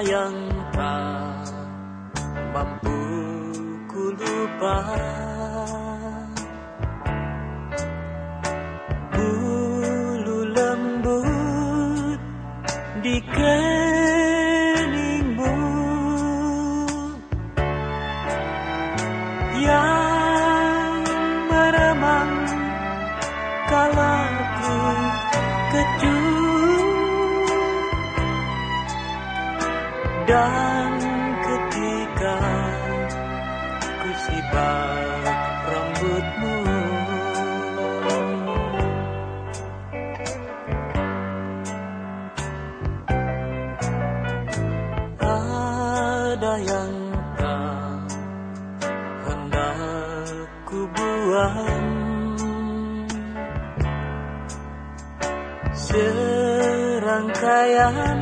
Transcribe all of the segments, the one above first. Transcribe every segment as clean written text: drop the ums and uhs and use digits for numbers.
yang tak mampu ku lupa. Bulu lembut di keningmu yang meremang kala ku kecut, dan ketika ku sipak rambutmu, ada yang tak hendak ku buang, serangkaian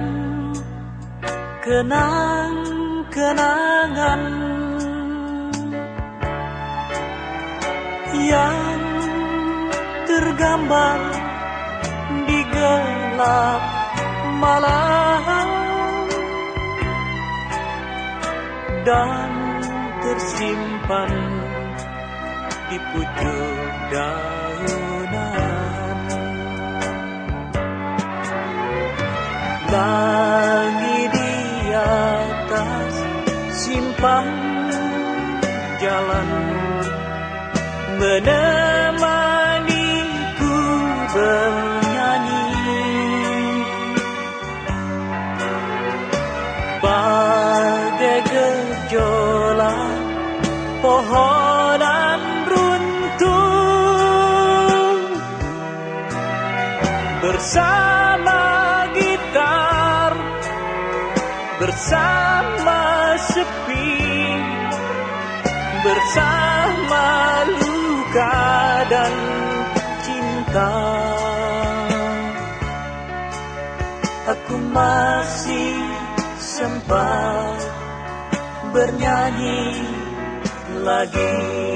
kenang-kenangan yang tergambar di gelap malam dan tersimpan di pucuk daunan. Langit di atas simpang jalan menemaniku bernyanyi, bagai gejolak pohonan runtuh bersama gitar, bersama sepi, bersama luka dan cinta. Aku masih sempat bernyanyi lagi.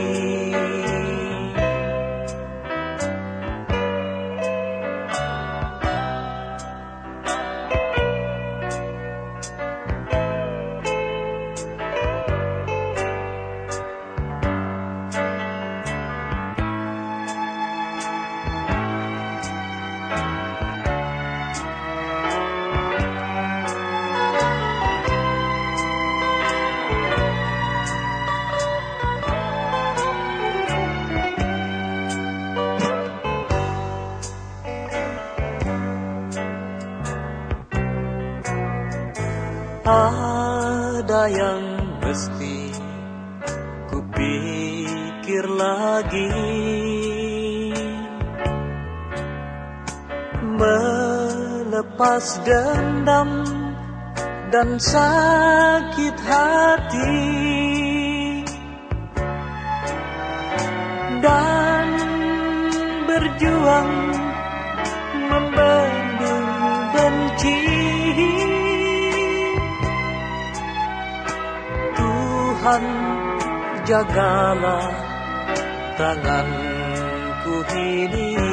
Ada yang mesti kupikir lagi, melepas dendam dan sakit hati, dan berjuang membendung benci. Tuhan, jagalah tanganku ini.